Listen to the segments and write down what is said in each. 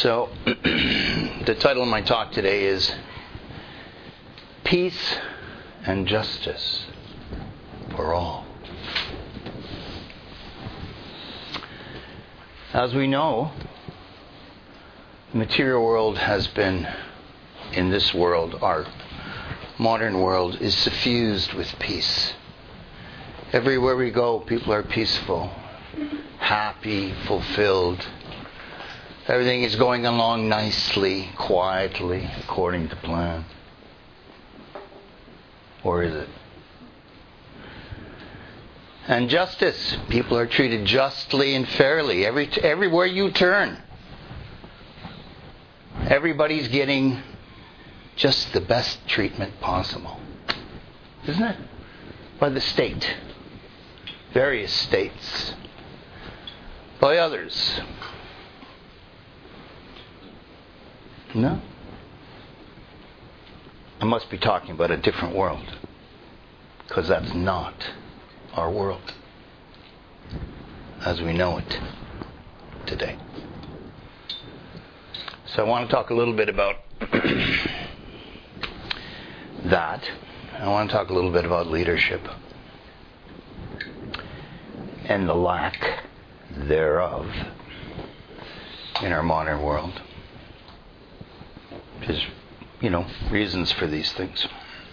So, the title of my talk today is Peace and Justice for All. As we know, the material world has been, in this world, our modern world, is suffused with peace. Everywhere we go, people are peaceful, happy, fulfilled. Everything is going along nicely, quietly, according to plan. Or is it? And justice. People are treated justly and fairly. Everywhere you turn. Everybody's getting just the best treatment possible. Isn't it? By the state. Various states. By others. No? I must be talking about a different world. Because that's not our world as we know it today. So I want to talk a little bit about that. I want to talk a little bit about leadership and the lack thereof in our modern world. There's, reasons for these things.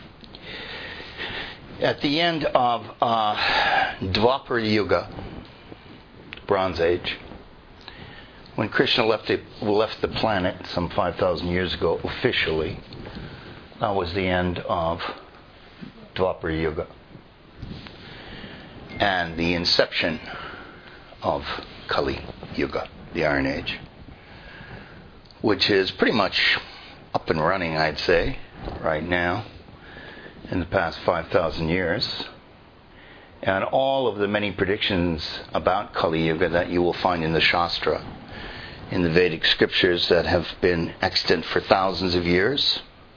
At the end of Dwapara Yuga, Bronze Age, when Krishna left the planet some 5,000 years ago officially, that was the end of Dwapara Yuga and the inception of Kali Yuga, the Iron Age, which is pretty much up and running, I'd say, right now, in the past 5,000 years. And all of the many predictions about Kali Yuga that you will find in the Shastra, in the Vedic scriptures that have been extant for thousands of years,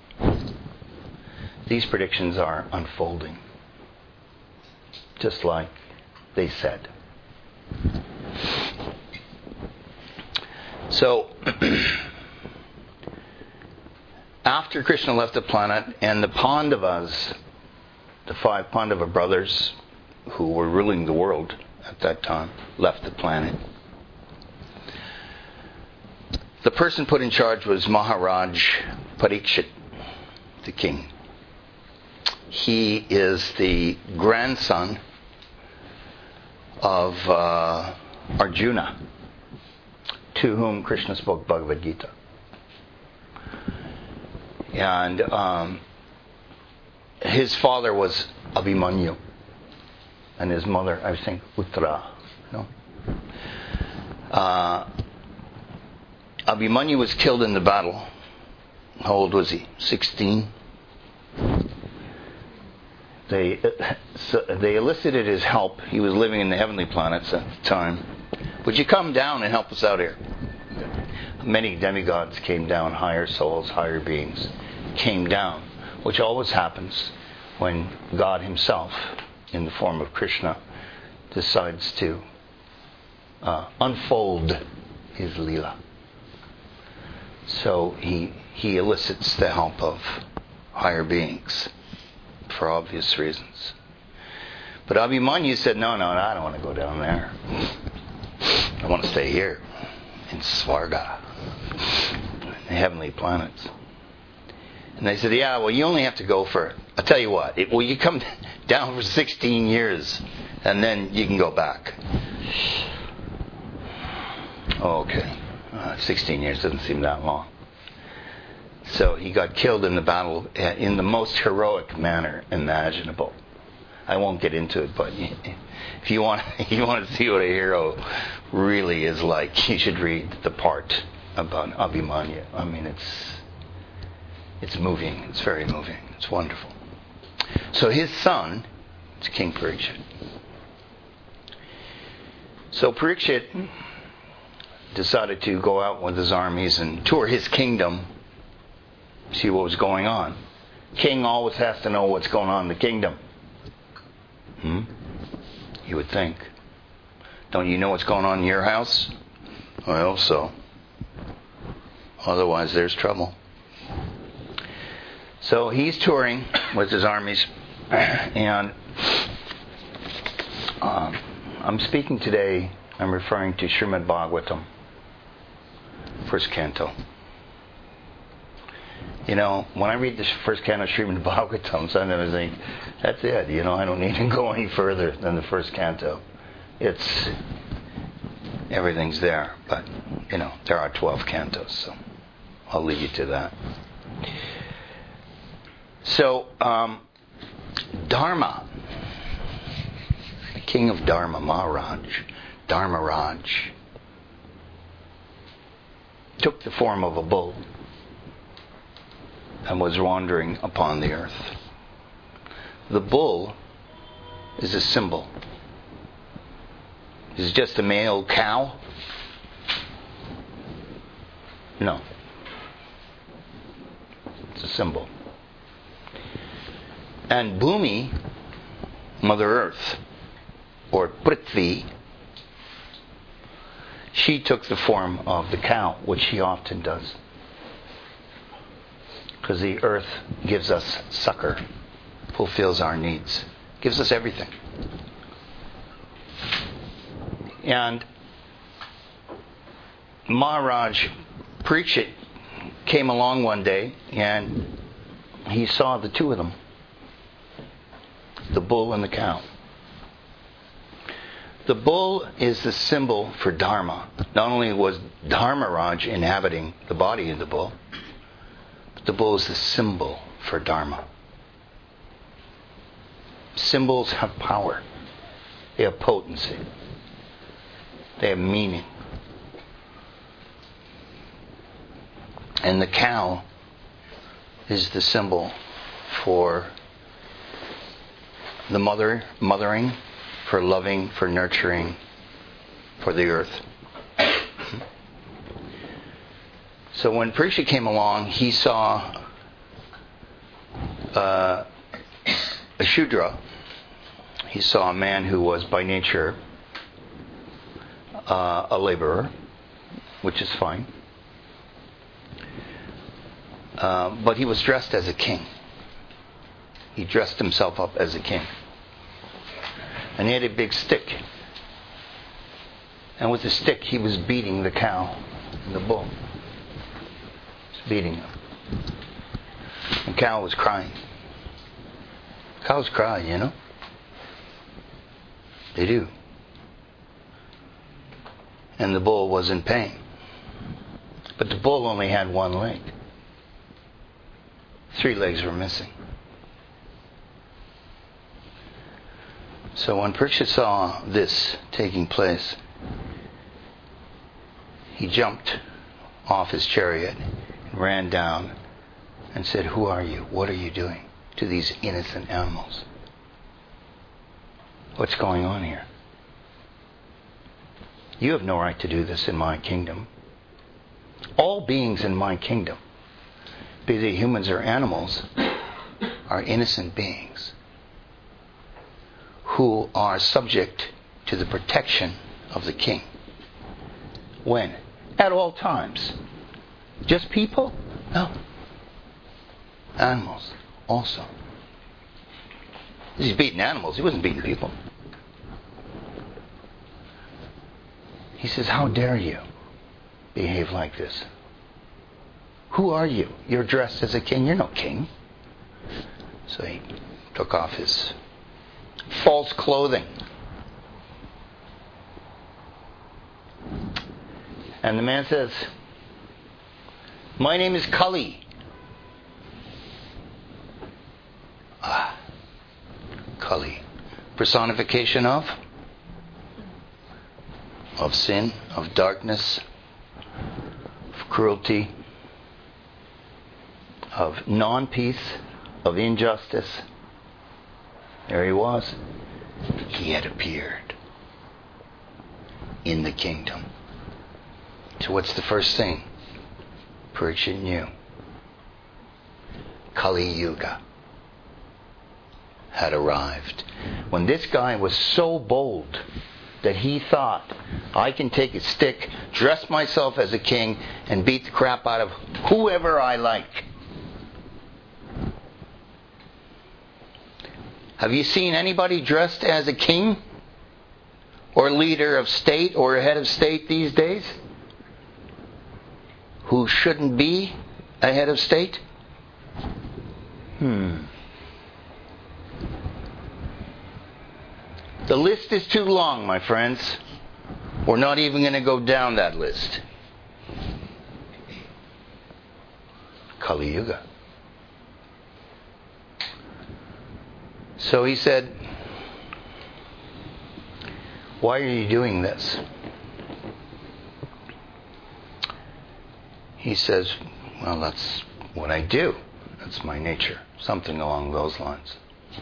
these predictions are unfolding, just like they said. So, after Krishna left the planet and the Pandavas, the 5 Pandava brothers who were ruling the world at that time, left the planet, the person put in charge was Maharaj Parikshit, the king. He is the grandson of Arjuna, to whom Krishna spoke Bhagavad Gita. And his father was Abhimanyu, and his mother, I think, Uttara. No? Abhimanyu was killed in the battle. How old was he? 16. They elicited his help. He was living in the heavenly planets at the time. Would you come down and help us out here? Many demigods came down, higher souls, higher beings came down, which always happens when God himself, in the form of Krishna, decides to unfold his Leela. So he elicits the help of higher beings for obvious reasons. But Abhimanyu said, no, I don't want to go down there. I want to stay here in Svarga, the heavenly planets. And they said, yeah, well, you only have to go for, I'll tell you what, will you come down for 16 years and then you can go back? Oh, okay. 16 years doesn't seem that long. So he got killed in the battle in the most heroic manner imaginable. I won't get into it, but if you want to see what a hero really is like, you should read the part about Abhimanyu. I mean, it's moving. It's very moving. It's wonderful. So his son is King Parikshit. So Parikshit decided to go out with his armies and tour his kingdom, see what was going on. King always has to know what's going on in the kingdom. You would think. Don't you know what's going on in your house? I hope so. Otherwise, there's trouble. So he's touring with his armies, and I'm speaking today, I'm referring to Srimad Bhagavatam, first canto. You know, when I read the first canto of Srimad Bhagavatam, sometimes I think, that's it. You know, I don't need to go any further than the first canto. Everything's there. But, you know, there are 12 cantos, so I'll leave you to that. So, Dharma, the king of Dharma, Maharaj, Dharmaraj, took the form of a bull and was wandering upon the earth. The bull is a symbol. Is it just a male cow? No. It's a symbol. And Bhumi, Mother Earth, or Prithvi, she took the form of the cow, which she often does. Because the earth gives us succor, fulfills our needs, gives us everything. And Maharaj Parikshit came along one day and he saw the two of them, the bull and the cow. The bull is the symbol for Dharma. Not only was Dharmaraj inhabiting the body of the bull, but the bull is the symbol for Dharma. Symbols have power. They have potency. They have meaning. And the cow is the symbol for the mothering, for loving, for nurturing, for the earth. So when Parikshit came along, he saw a Shudra. He saw a man who was by nature a laborer, which is fine. But he was dressed as a king. He dressed himself up as a king. And he had a big stick. And with the stick, he was beating the cow and the bull. He was beating them. The cow was crying. Cows cry, you know. They do. And the bull was in pain. But the bull only had one leg. 3 legs were missing. So when Parikshit saw this taking place, he jumped off his chariot and ran down and said, "Who are you? What are you doing to these innocent animals? What's going on here? You have no right to do this in my kingdom. All beings in my kingdom, be they humans or animals, are innocent beings who are subject to the protection of the king." When? At all times. Just people? No. Animals also. He's beating animals. He wasn't beating people. He says, "How dare you behave like this? Who are you? You're dressed as a king. You're no king." So he took off his false clothing. And the man says, "My name is Kali." Kali. Personification of sin, of darkness, of cruelty, of non-peace, of injustice. There he was. He had appeared in the kingdom. So what's the first thing Parikshit knew? Kali Yuga had arrived. When this guy was so bold that he thought, I can take a stick, dress myself as a king, and beat the crap out of whoever I like. Have you seen anybody dressed as a king? Or leader of state or head of state these days? Who shouldn't be a head of state? The list is too long, my friends. We're not even going to go down that list. Kali Yuga. So he said, why are you doing this? He says, well, that's what I do. That's my nature. Something along those lines.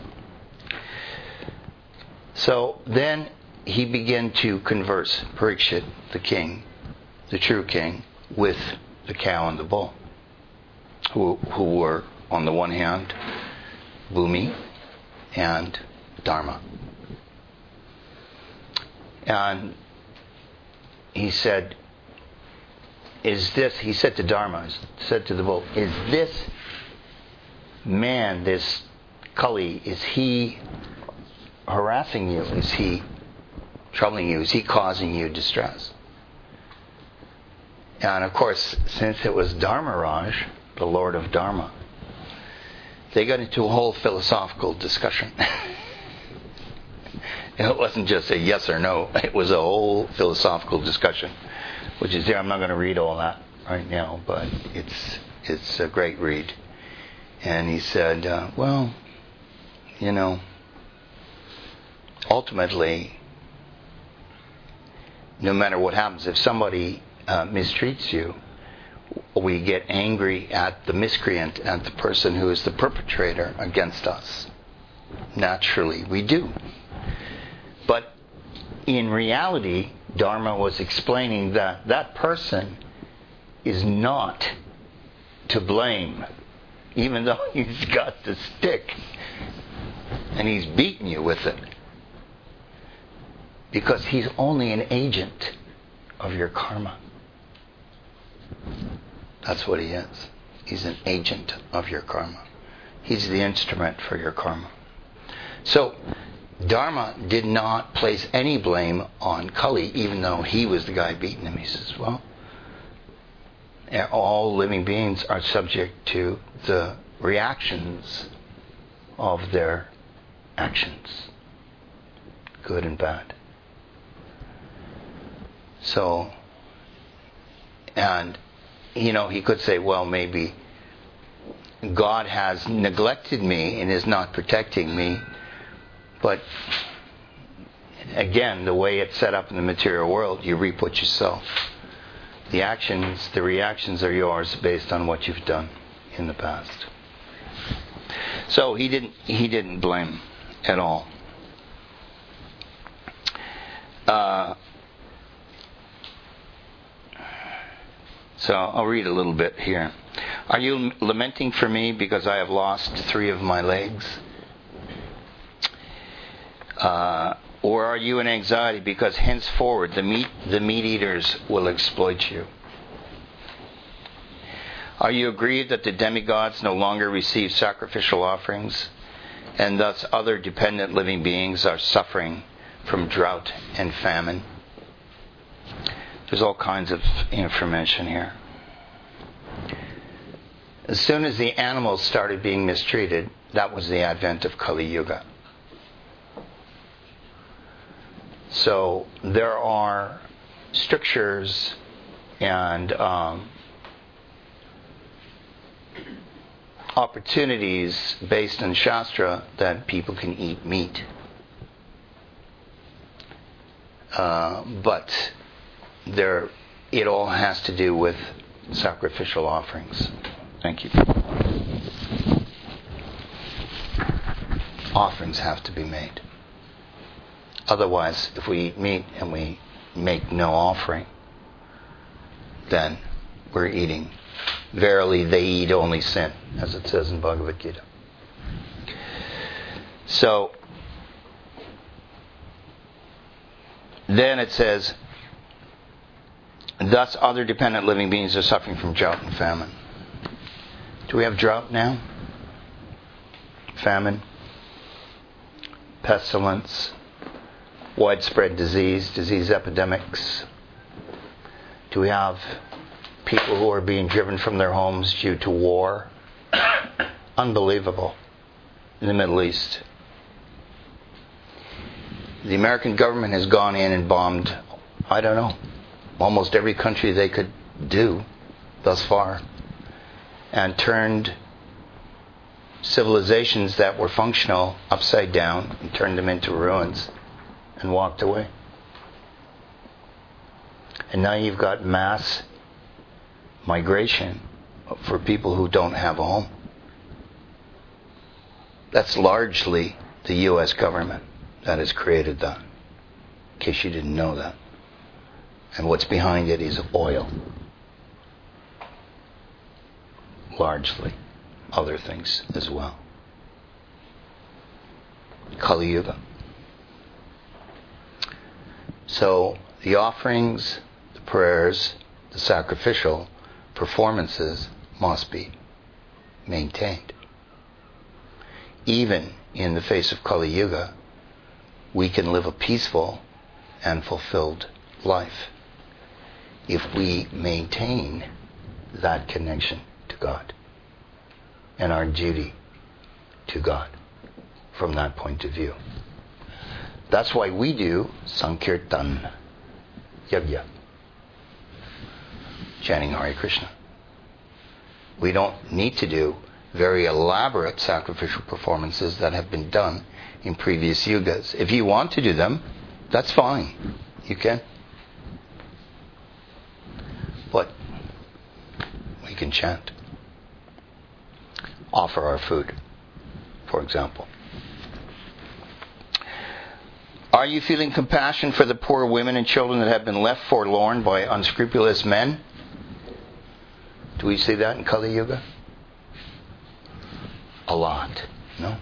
So then he began to converse, Parikshit, the king, the true king, with the cow and the bull, who were, on the one hand, Bhumi and Dharma. And he said, he said to Dharma, said to the bull, is this man, this Kali, is he harassing you? Is he troubling you? Is he causing you distress? And of course, since it was Dharmaraj, the Lord of Dharma, they got into a whole philosophical discussion. It wasn't just a yes or no. It was a whole philosophical discussion, which is there. I'm not going to read all that right now, but it's a great read. And he said, well, ultimately, no matter what happens, if somebody mistreats you, we get angry at the miscreant, at the person who is the perpetrator against us. Naturally, we do. But in reality, Dharma was explaining that that person is not to blame, even though he's got the stick and he's beating you with it. Because he's only an agent of your karma. That's what he is. He's an agent of your karma. He's the instrument for your karma. So, Dharma did not place any blame on Kali, even though he was the guy beating him. He says, well, all living beings are subject to the reactions of their actions, good and bad. So, and, he could say, well, maybe God has neglected me and is not protecting me. But again, the way it's set up in the material world, you reap what you sow. The reactions are yours based on what you've done in the past. So he didn't blame at all. So I'll read a little bit here. Are you lamenting for me because I have lost 3 of my legs? Or are you in anxiety because henceforward the meat eaters will exploit you? Are you aggrieved that the demigods no longer receive sacrificial offerings, and thus other dependent living beings are suffering from drought and famine? There's all kinds of information here. As soon as the animals started being mistreated, that was the advent of Kali Yuga. So there are strictures and opportunities based on Shastra that people can eat meat. But it all has to do with sacrificial offerings. Thank you. Offerings have to be made. Otherwise, if we eat meat and we make no offering, then we're eating. Verily, they eat only sin, as it says in Bhagavad Gita. So, Then it says, thus other dependent living beings are suffering from drought and famine. Do we have drought now? Famine? Pestilence? Widespread disease epidemics? Do we have people who are being driven from their homes due to war? Unbelievable. In the Middle East. The American government has gone in and bombed, I don't know, almost every country they could do thus far, and turned civilizations that were functional upside down and turned them into ruins and walked away. And now you've got mass migration for people who don't have a home. That's largely the U.S. government that has created that, in case you didn't know that. And what's behind it is oil. Largely. Other things as well. Kali Yuga. So the offerings, the prayers, the sacrificial performances must be maintained. Even in the face of Kali Yuga, we can live a peaceful and fulfilled life if we maintain that connection to God and our duty to God from that point of view. That's why we do Sankirtan, Yagya, chanting Hare Krishna. We don't need to do very elaborate sacrificial performances that have been done in previous yugas. If you want to do them, that's fine. You can. But we can chant. Offer our food, for example. Are you feeling compassion for the poor women and children that have been left forlorn by unscrupulous men? Do we see that in Kali Yuga? A lot, no?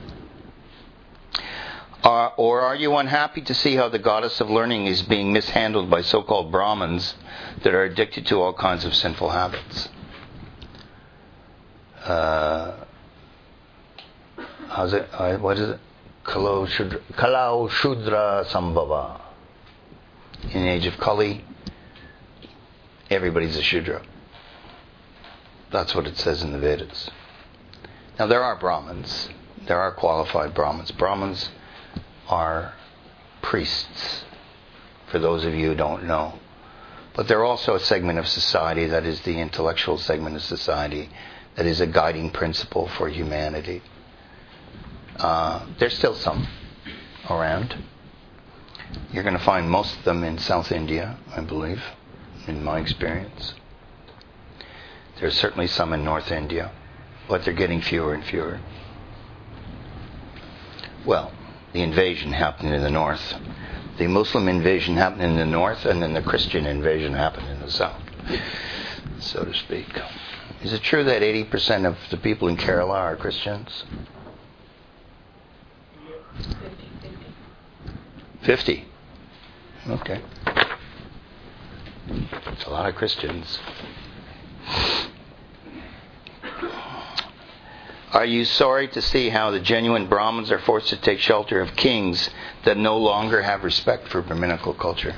Or are you unhappy to see how the goddess of learning is being mishandled by so-called Brahmins that are addicted to all kinds of sinful habits? How's it? What is it? Kalau Shudra Sambhava. In the age of Kali, everybody's a Shudra. That's what it says in the Vedas. Now there are Brahmins. There are qualified Brahmins. Brahmins are priests, for those of you who don't know. But they're also a segment of society that is the intellectual segment of society that is a guiding principle for humanity. There's still some around. You're going to find most of them in South India, I believe, in my experience. There's certainly some in North India, but they're getting fewer and fewer. Well, the invasion happened in the north. The Muslim invasion happened in the north, and then the Christian invasion happened in the south, so to speak. Is it true that 80% of the people in Kerala are Christians? 50. Okay. It's a lot of Christians. Are you sorry to see how the genuine Brahmins are forced to take shelter of kings that no longer have respect for Brahminical culture?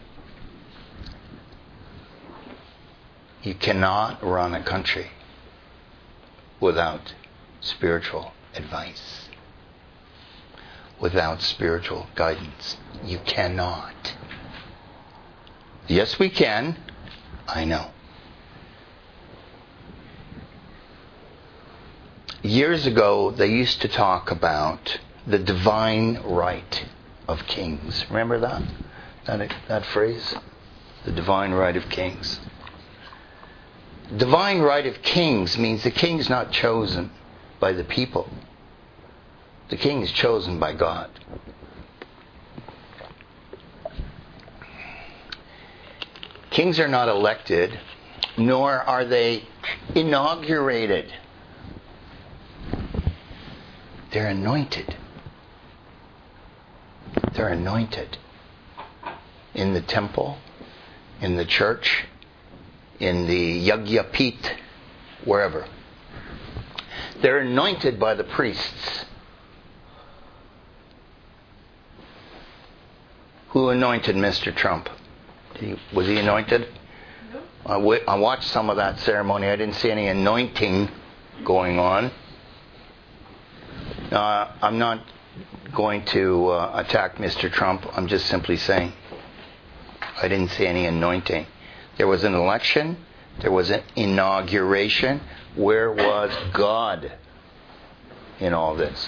You cannot run a country without spiritual advice, without spiritual guidance. You cannot. Yes, we can. I know. Years ago, they used to talk about the divine right of kings. Remember that? That phrase? The divine right of kings. Divine right of kings means the king's not chosen by the people. The king is chosen by God. Kings are not elected, nor are they inaugurated. They're anointed. They're anointed. in the temple, in the church, in the Yagyapit, wherever. They're anointed by the priests. Who anointed Mr. Trump? Was he anointed? No. I watched some of that ceremony. I didn't see any anointing going on. I'm not going to attack Mr. Trump. I'm just simply saying I didn't see any anointing. There was an election. There was an inauguration. Where was God in all this?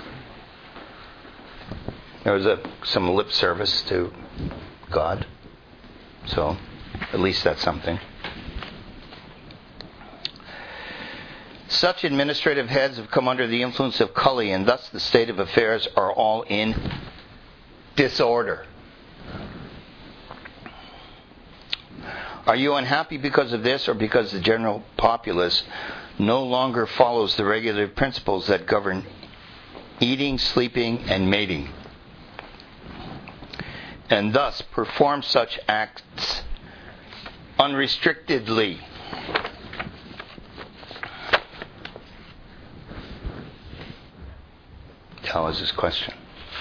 There was some lip service to God. So, at least that's something. Such administrative heads have come under the influence of Kali, and thus the state of affairs are all in disorder. Are you unhappy because of this, or because the general populace no longer follows the regulative principles that govern eating, sleeping, and mating, and thus perform such acts unrestrictedly? How is this question?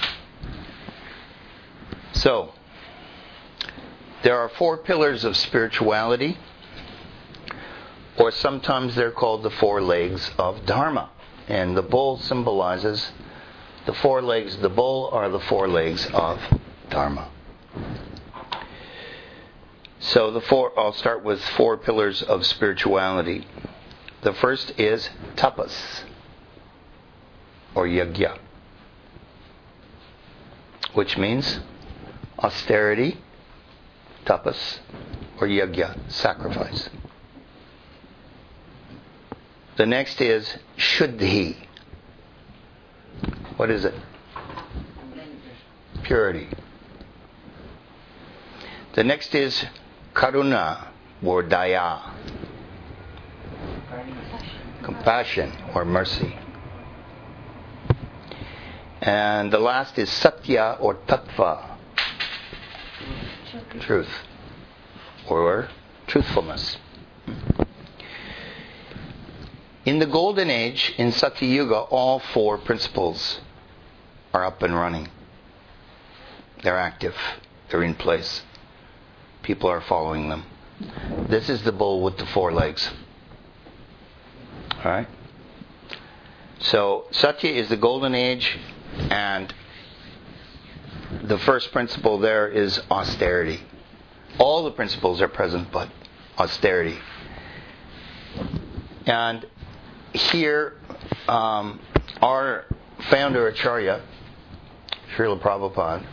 So, there are 4 pillars of spirituality, or sometimes they're called the 4 legs of Dharma. And the bull symbolizes the 4 legs. The bull are the 4 legs of Dharma. So I'll start with 4 pillars of spirituality. The first is tapas, or yajna, which means austerity, tapas, or yajna, sacrifice. The next is shuddhi. What is it? Purity. The next is karuna, or daya. Compassion, or mercy. And the last is satya, or tattva. Truth, or truthfulness. In the Golden Age, in Satya Yuga, all 4 principles are up and running. They're active. They're in place. People are following them. This is the bull with the 4 legs. Alright? So, Satya is the Golden Age, and the first principle there is austerity. All the principles are present, but austerity. And here, our founder Acharya, Srila Prabhupada,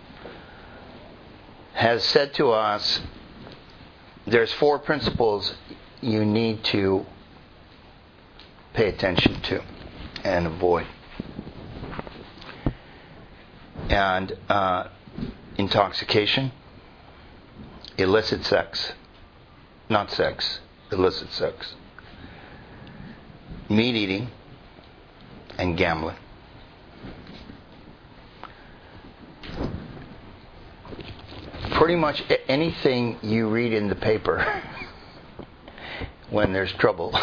has said to us, there's 4 principles you need to pay attention to and avoid. And intoxication, illicit sex, not sex, illicit sex, meat eating, and gambling. Pretty much anything you read in the paper when there's trouble,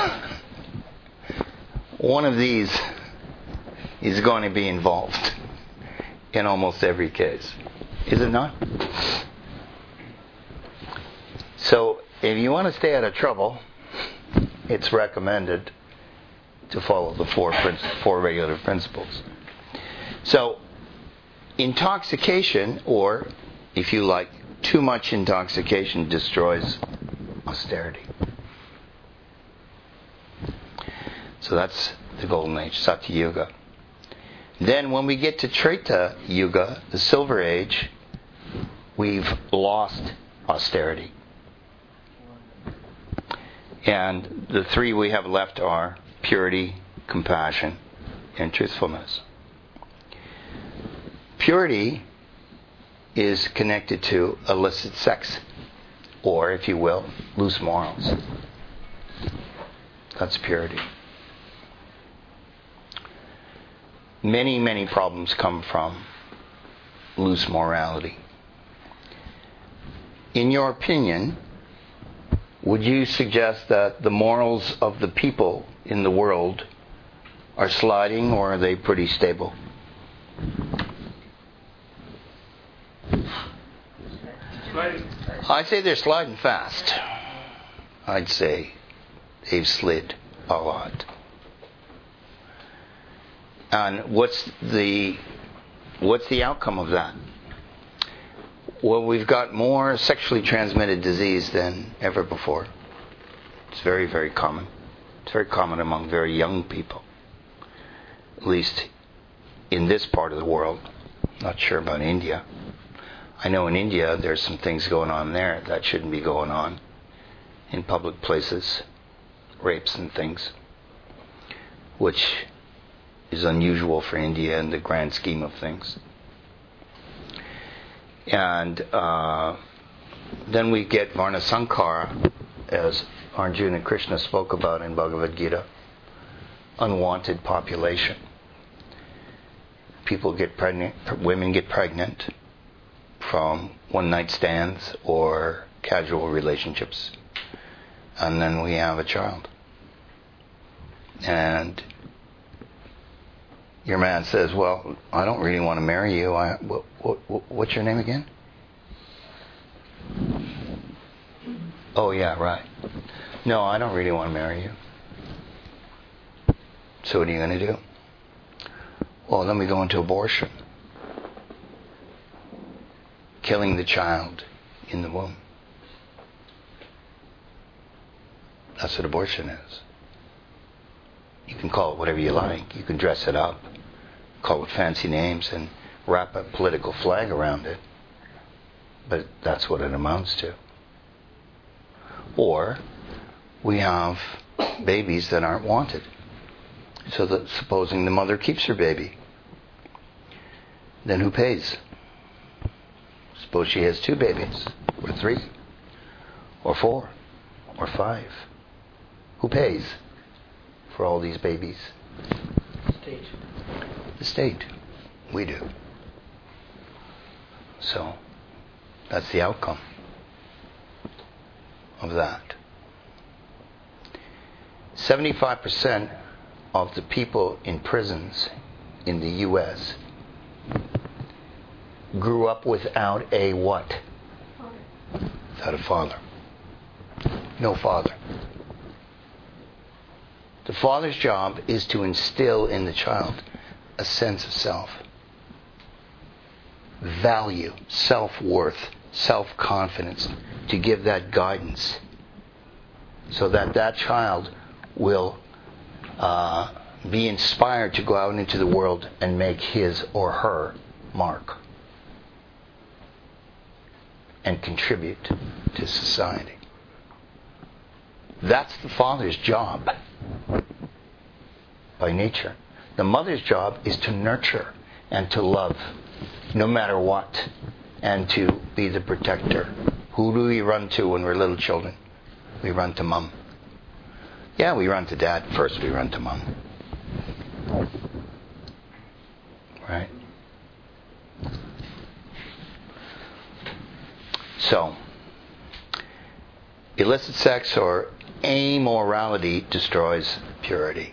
one of these is going to be involved in almost every case. Is it not? So, if you want to stay out of trouble, it's recommended to follow the 4 regulative principles. So, intoxication, or if you like, too much intoxication, destroys austerity. So that's the Golden Age, Satya Yuga. Then when we get to Treta Yuga, the Silver Age, we've lost austerity. And the 3 we have left are purity, compassion, and truthfulness. Purity is connected to illicit sex, or, if you will, loose morals. That's purity. Many, many problems come from loose morality. in your opinion, would you suggest that the morals of the people in the world are sliding, or are they pretty stable? I'd say they're sliding fast. I'd say they've slid a lot. And what's the outcome of that? Well, we've got more sexually transmitted disease than ever before. It's very, very common. It's very common among very young people, at least in this part of the world. Not sure about India. I know in India there's some things going on there that shouldn't be going on in public places, rapes and things, which is unusual for India in the grand scheme of things. And then we get Varnasankara, as Arjuna Krishna spoke about in Bhagavad Gita, unwanted population. People get pregnant, women get pregnant from one-night stands or casual relationships. And then we have a child. And your man says, well, I don't really want to marry you. What's your name again? Oh, yeah, right. No, I don't really want to marry you. So what are you going to do? Well, then we go into abortion. Killing the child in the womb. That's what abortion is. You can call it whatever you like. You can dress it up, call it fancy names, and wrap a political flag around it. But that's what it amounts to. Or we have babies that aren't wanted. So that supposing the mother keeps her baby, then who pays? Suppose she has 2 babies, or 3, or 4, or 5. Who pays for all these babies? State. The state. We do. So, that's the outcome of that. 75% of the people in prisons in the U.S. grew up without a what? Without a father. No father. The father's job is to instill in the child a sense of self, value, self-worth, self-confidence, to give that guidance so that that child will be inspired to go out into the world and make his or her mark and contribute to society. That's the father's job by nature. The mother's job is to nurture and to love no matter what, and to be the protector. Who do we run to when we're little children? We run to mom. Yeah, we run to dad. First we run to mom. Right? So, illicit sex or amorality destroys purity.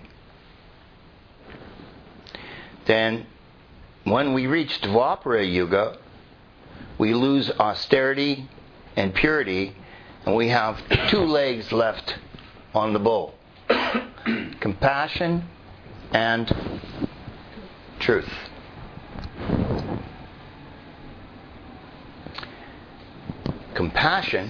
Then, when we reach Dvapara Yuga, we lose austerity and purity, and we have 2 legs left on the bull. Compassion and truth. Compassion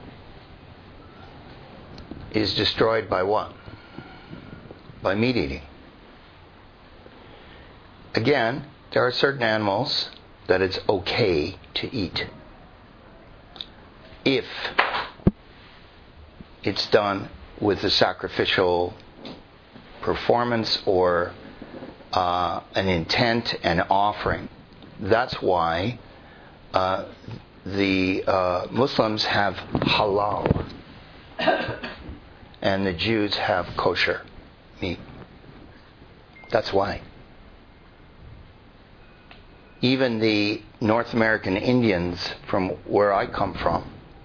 is destroyed by what? By meat eating. Again, there are certain animals that it's okay to eat if it's done with a sacrificial performance or an intent and offering. That's why the Muslims have halal and the Jews have kosher meat. That's why. Even the North American Indians from where I come from,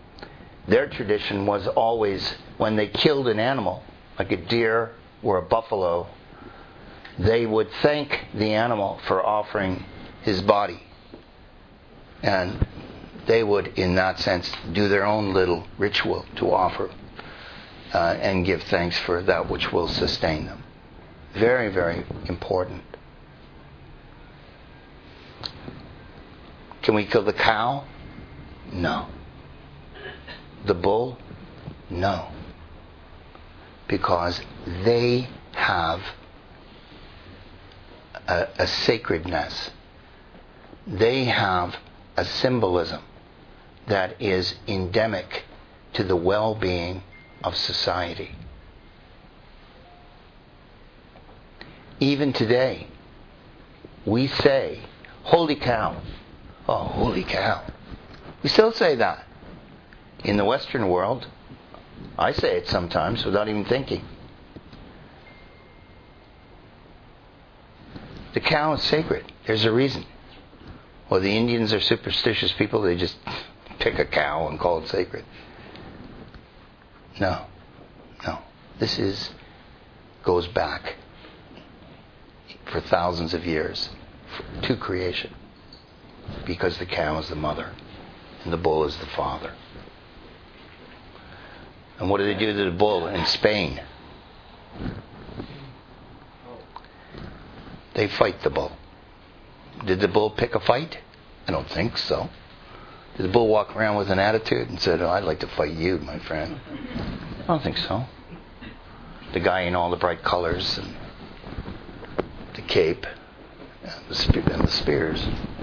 their tradition was always, when they killed an animal, like a deer or a buffalo, they would thank the animal for offering his body. And they would, in that sense, do their own little ritual to offer and give thanks for that which will sustain them. Very, very important. Can we kill the cow? No. The bull? No. Because they have a sacredness. They have a symbolism that is endemic to the well-being of society. Even today, we say, holy cow. Oh, holy cow. We still say that. In the Western world, I say it sometimes without even thinking. The cow is sacred. There's a reason. Well, the Indians are superstitious people. They just pick a cow and call it sacred. No. This goes back for thousands of years to creation. Because the cow is the mother and the bull is the father. And what do they do to the bull in Spain? They fight the bull. Did the bull pick a fight? I don't think so. Did the bull walk around with an attitude and said, I'd like to fight you, my friend? I don't think so. The guy in all the bright colors and the cape and the spears,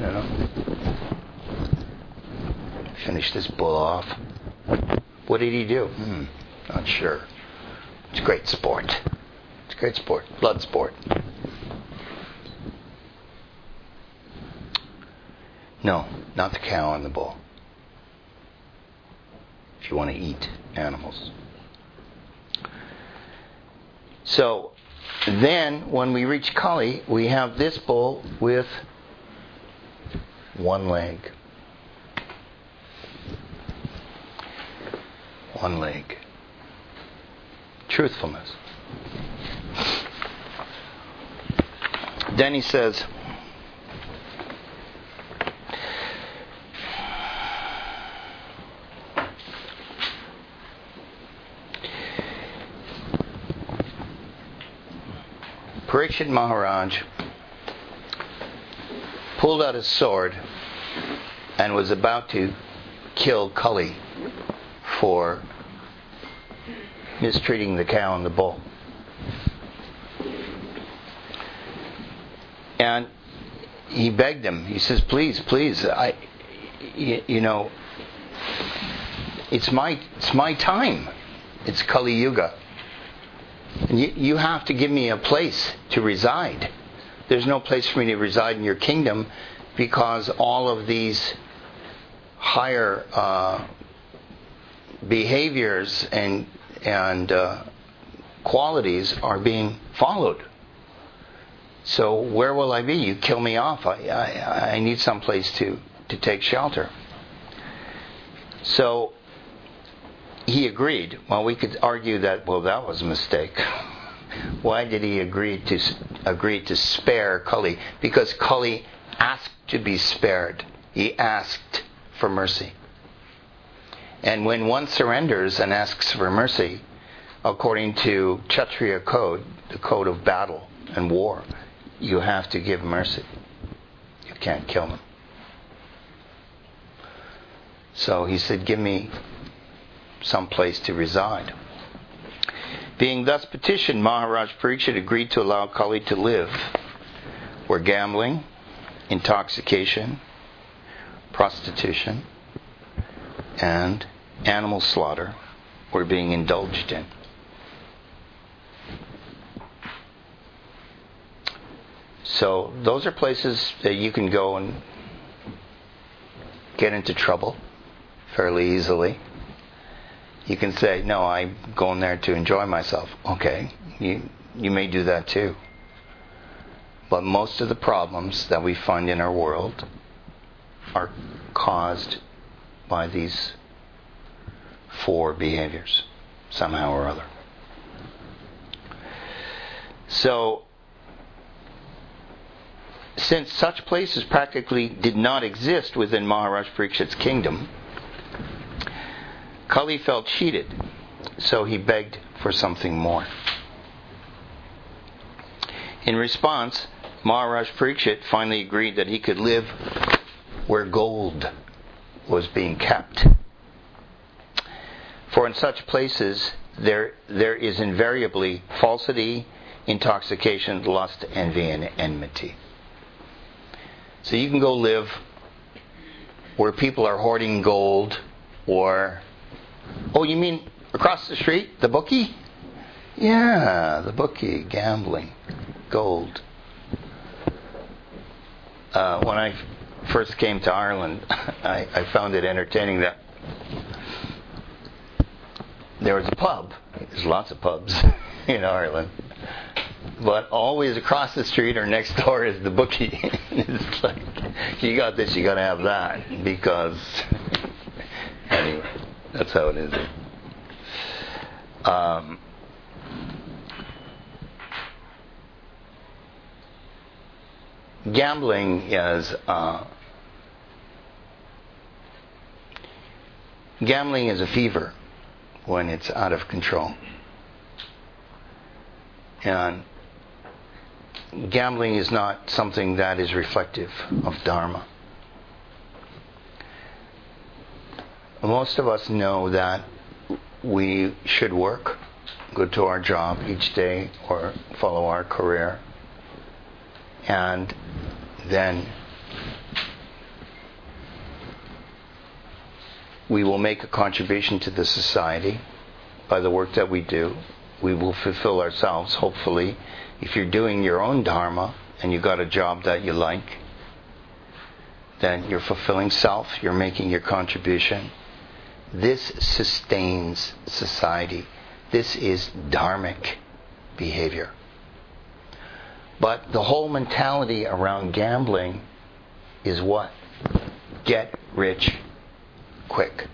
finished this bull off. What did he do? Not sure. It's great sport. It's great sport. Blood sport. No, not the cow and the bull. If you want to eat animals. So, then when we reach Kali, we have this bull with one leg. One leg. Truthfulness. Then he says, Parikshit Maharaj pulled out his sword and was about to kill Kali for mistreating the cow and the bull. And he begged him. He says, please, it's my time. It's Kali Yuga. And you have to give me a place to reside. There's no place for me to reside in your kingdom because all of these higher behaviors and qualities are being followed. So where will I be? You kill me off. I need some place to take shelter. So he agreed. Well, we could argue that, that was a mistake. Why did he agree to spare Kali? Because Kali asked to be spared. He asked for mercy. And when one surrenders and asks for mercy, according to Kshatriya code, the code of battle and war, you have to give mercy. You can't kill them. So he said, give me some place to reside. Being thus petitioned, Maharaj Parikshit agreed to allow Kali to live where gambling, intoxication, prostitution, and animal slaughter were being indulged in. So those are places that you can go and get into trouble fairly easily. You can say, no, I'm going there to enjoy myself. Okay, you may do that too. But most of the problems that we find in our world are caused by these for behaviors, somehow or other. So, since such places practically did not exist within Maharaj Parikshit's kingdom, Kali felt cheated, so he begged for something more. In response, Maharaj Parikshit finally agreed that he could live where gold was being kept. For in such places there is invariably falsity, intoxication, lust, envy, and enmity. So you can go live where people are hoarding gold, or, oh, you mean across the street, the bookie? Yeah, the bookie, gambling, gold. When I first came to Ireland, I found it entertaining that there was a pub. There's lots of pubs in Ireland. But always across the street or next door is the bookie. It's like, you got this, you got to have that. Because, anyway, that's how it is. Gambling is a fever when it's out of control. And gambling is not something that is reflective of Dharma. Most of us know that we should work, go to our job each day or follow our career, and then we will make a contribution to the society by the work that we do. We will fulfill ourselves, hopefully. If you're doing your own dharma and you got a job that you like, then you're fulfilling self, you're making your contribution. This sustains society. This is dharmic behavior. But the whole mentality around gambling is what? Get rich quick.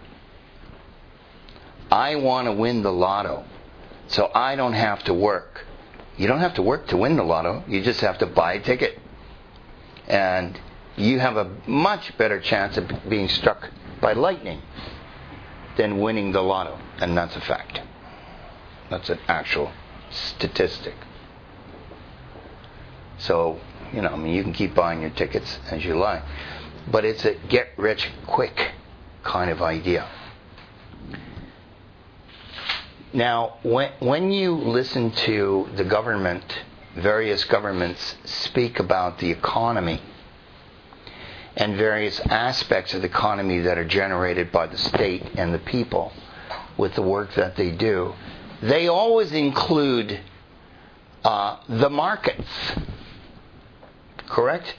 I want to win the lotto, so I don't have to work. You don't have to work to win the lotto. You just have to buy a ticket. And you have a much better chance of being struck by lightning than winning the lotto. And that's a fact. That's an actual statistic. So, you can keep buying your tickets as you like. But it's a get rich quick kind of idea. Now, when you listen to the government, various governments speak about the economy and various aspects of the economy that are generated by the state and the people with the work that they do, they always include the markets. Correct?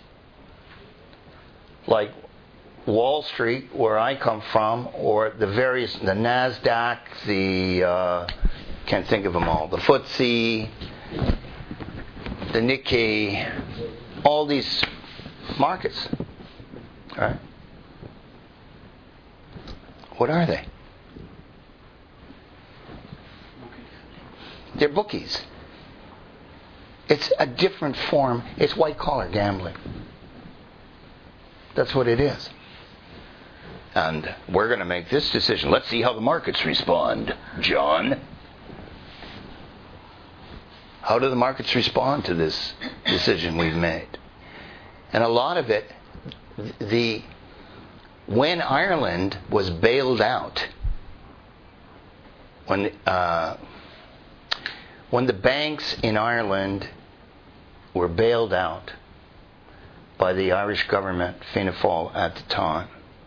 Like Wall Street, where I come from, or the NASDAQ, can't think of them all, the FTSE, the Nikkei, all these markets. Right? What are they? They're bookies. It's a different form. It's white-collar gambling. That's what it is. And we're going to make this decision. Let's see how the markets respond, John. How do the markets respond to this decision we've made? And a lot of it, when Ireland was bailed out, when the banks in Ireland were bailed out by the Irish government, Fianna Fáil at the time,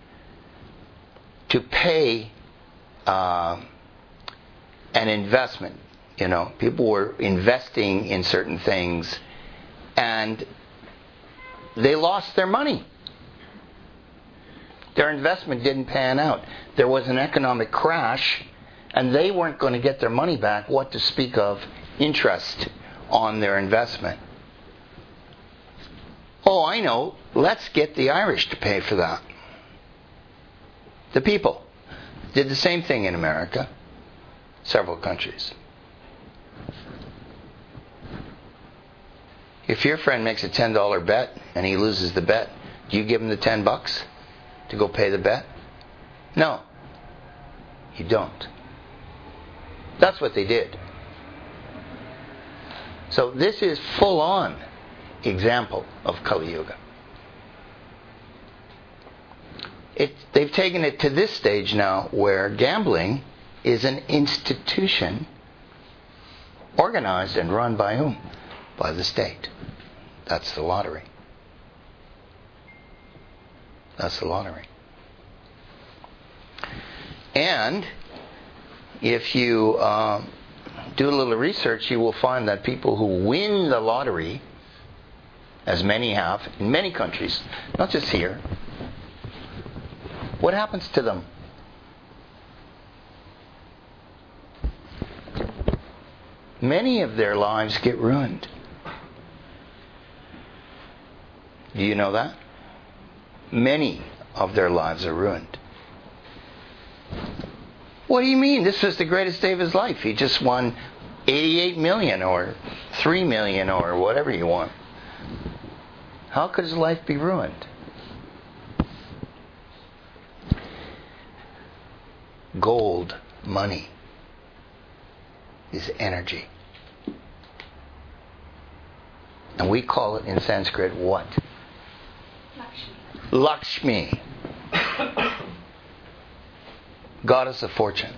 to pay an investment. People were investing in certain things and they lost their money. Their investment didn't pan out. There was an economic crash and they weren't going to get their money back, what to speak of interest on their investment. Oh, I know. Let's get the Irish to pay for that. The people. Did the same thing in America. Several countries. If your friend makes a $10 bet and he loses the bet, do you give him the $10 to go pay the bet? No. You don't. That's what they did. So this is full-on example of Kali Yuga. They've taken it to this stage now where gambling is an institution organized and run by whom? By the state. That's the lottery. That's the lottery. And if you do a little research, you will find that people who win the lottery, as many have in many countries, not just here, what happens to them? Many of their lives get ruined. Do you know that? Many of their lives are ruined. What do you mean? This was the greatest day of his life. He just won 88 million or 3 million or whatever you want. How could his life be ruined? Gold, money, is energy. And we call it in Sanskrit what? Lakshmi. Goddess of fortune.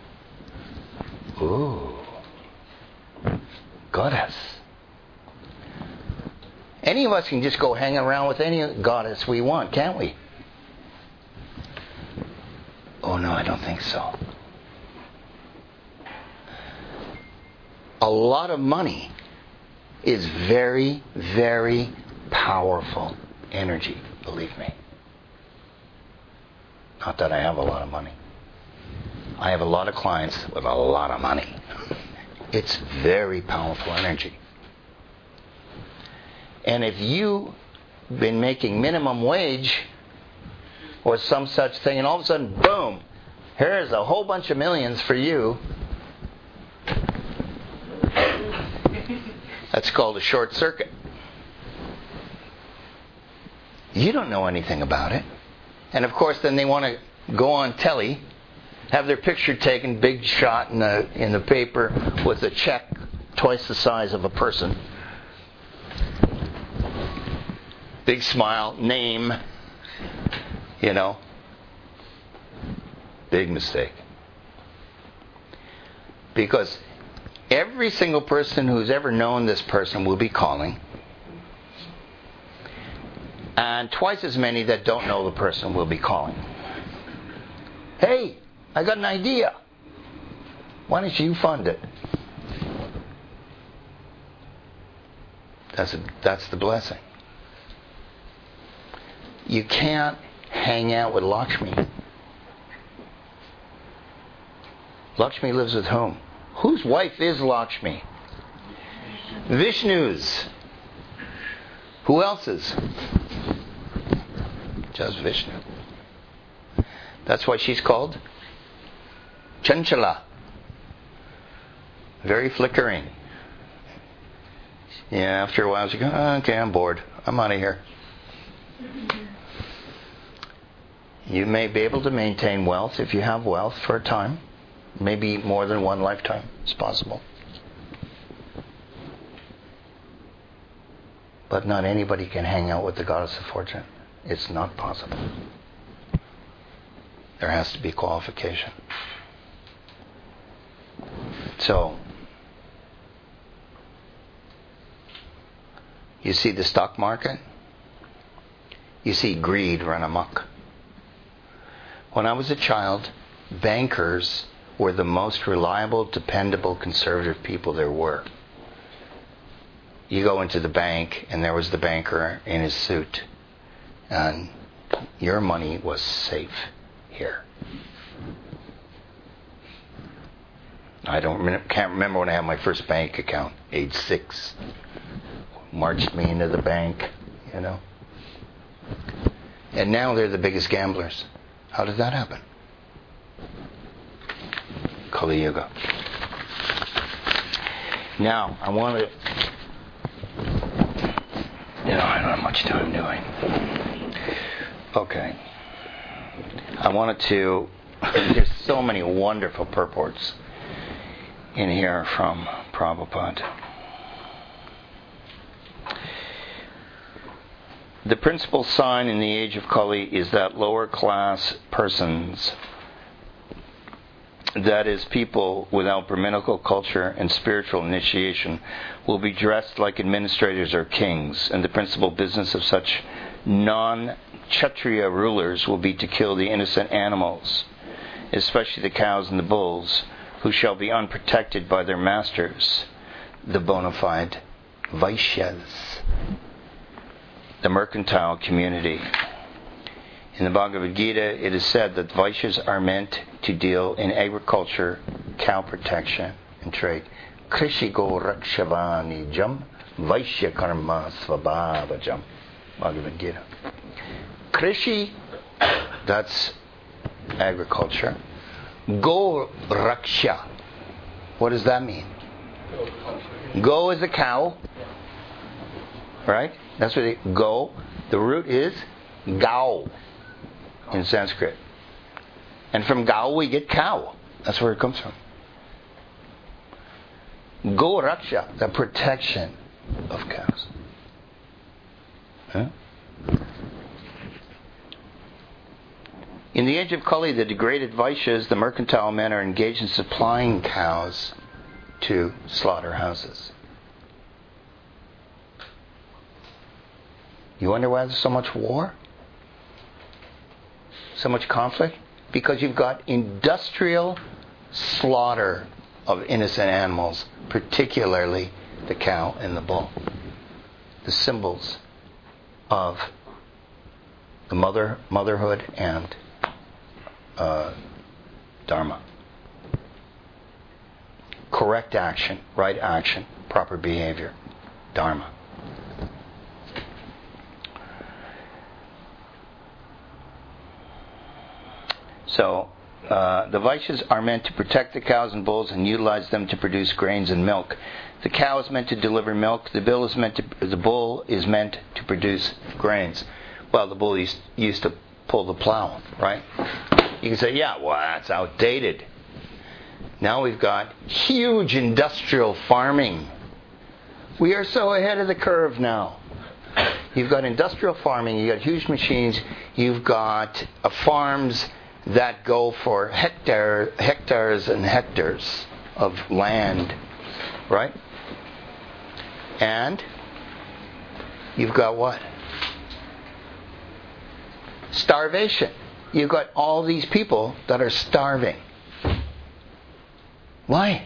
Ooh. Goddess. Any of us can just go hang around with any goddess we want, can't we? Oh no, I don't think so. A lot of money is very, very powerful energy, believe me. Not that I have a lot of money. I have a lot of clients with a lot of money. It's very powerful energy. And if you've been making minimum wage or some such thing, and all of a sudden, boom, here's a whole bunch of millions for you, that's called a short circuit. You don't know anything about it. And of course, then they want to go on telly, have their picture taken, big shot in the paper with a check twice the size of a person. Big smile, name, you know. Big mistake. Because every single person who's ever known this person will be calling. And twice as many that don't know the person will be calling. Hey, I got an idea. Why don't you fund it? That's the blessing. You can't hang out with Lakshmi. Lakshmi lives with whom? Whose wife is Lakshmi? Vishnu's. Who else's? Just Vishnu. That's why she's called Chanchala. Very flickering. Yeah, after a while she goes, okay, I'm bored. I'm out of here. You may be able to maintain wealth if you have wealth for a time. Maybe more than one lifetime. It's possible. But not anybody can hang out with the goddess of fortune. It's not possible. There has to be qualification. So, you see the stock market? You see greed run amok. When I was a child, bankers were the most reliable, dependable, conservative people there were. You go into the bank, and there was the banker in his suit, and your money was safe here. Can't remember when I had my first bank account, age 6. Marched me into the bank, you know. And now they're the biggest gamblers. How did that happen? Kali Yuga. Now, I want to... I don't have much time, do I? Okay. I wanted to... There's so many wonderful purports in here from Prabhupada. The principal sign in the age of Kali is that lower class persons, that is, people without Brahminical culture and spiritual initiation, will be dressed like administrators or kings, and the principal business of such non-Kshatriya rulers will be to kill the innocent animals, especially the cows and the bulls, who shall be unprotected by their masters, the bona fide Vaishyas, the mercantile community. In the Bhagavad Gita, it is said that Vaishyas are meant to deal in agriculture, cow protection, and trade. Krishi go rakshavani jam, Vaishya karma svabhavajam. Bhagavad Gita. Krishi, that's agriculture. Go raksha. What does that mean? Go is a cow. Right? That's what go. The root is gao in Sanskrit. And from gao we get cow. That's where it comes from. Go raksha, the protection of cows. Huh? In the age of Kali, the degraded Vaishyas, the mercantile men, are engaged in supplying cows to slaughterhouses. You wonder why there's so much war? So much conflict? Because you've got industrial slaughter of innocent animals, particularly the cow and the bull. The symbols of the motherhood and Dharma. Correct action, right action, proper behavior. Dharma. So, the Vaishyas are meant to protect the cows and bulls and utilize them to produce grains and milk. The cow is meant to deliver milk. The bull is meant to produce grains. Well, the bull used to pull the plow, right? You can say, yeah, well, that's outdated. Now we've got huge industrial farming. We are so ahead of the curve now. You've got industrial farming, you've got huge machines, you've got farms that go for hectares and hectares of land, right? And you've got what? Starvation. You've got all these people that are starving. Why?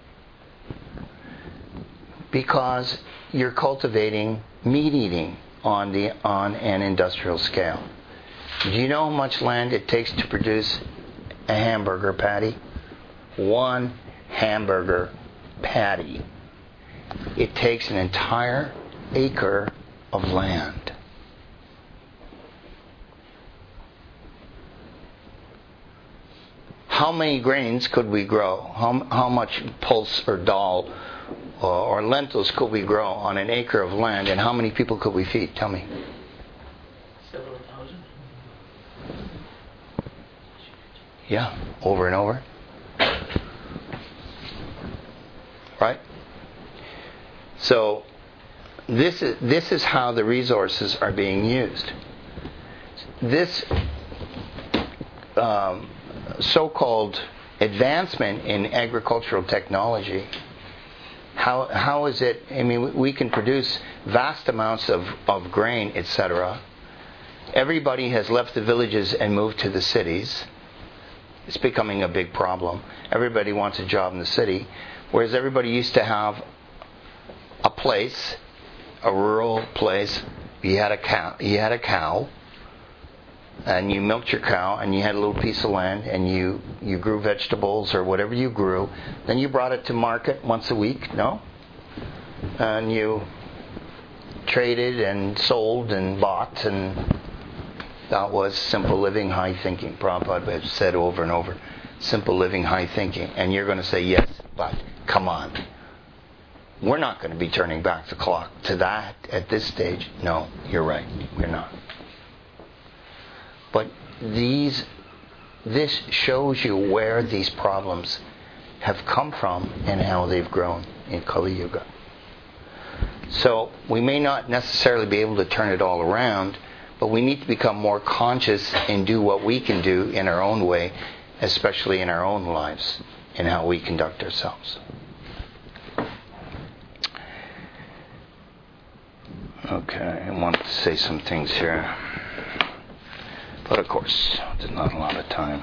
Because you're cultivating meat eating on an industrial scale. Do you know how much land it takes to produce a hamburger patty? One hamburger patty. It takes an entire acre of land. How many grains could we grow? How much pulse or dal or lentils could we grow on an acre of land, and how many people could we feed? Tell me. Several thousand. Yeah, over and over. Right? So this is how the resources are being used. This so-called advancement in agricultural technology, how is it? I mean, we can produce vast amounts of grain, etc. Everybody has left the villages and moved to the cities. It's becoming a big problem. Everybody wants a job in the city, whereas everybody used to have a place, a rural place. You had a cow, and you milked your cow, and you had a little piece of land, and you grew vegetables or whatever you grew. Then you brought it to market once a week, no? And you traded and sold and bought, and that was simple living, high thinking. Prabhupada has said over and over. simple living, high thinking. And you're going to say, yes, but come on. We're not going to be turning back the clock to that at this stage. No, you're right. We're not. But this shows you where these problems have come from and how they've grown in Kali Yuga. So we may not necessarily be able to turn it all around, but we need to become more conscious and do what we can do in our own way, especially in our own lives and how we conduct ourselves. Okay, I wanted to say some things here. But of course, there's not a lot of time.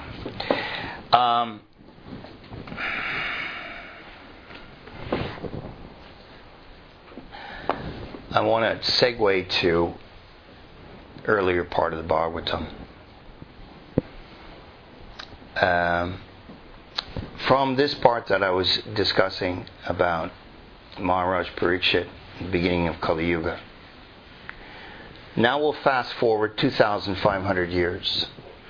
I want to segue to earlier part of the Bhagavatam. From this part that I was discussing about Maharaj Parikshit, the beginning of Kali Yuga. Now we'll fast forward 2,500 years,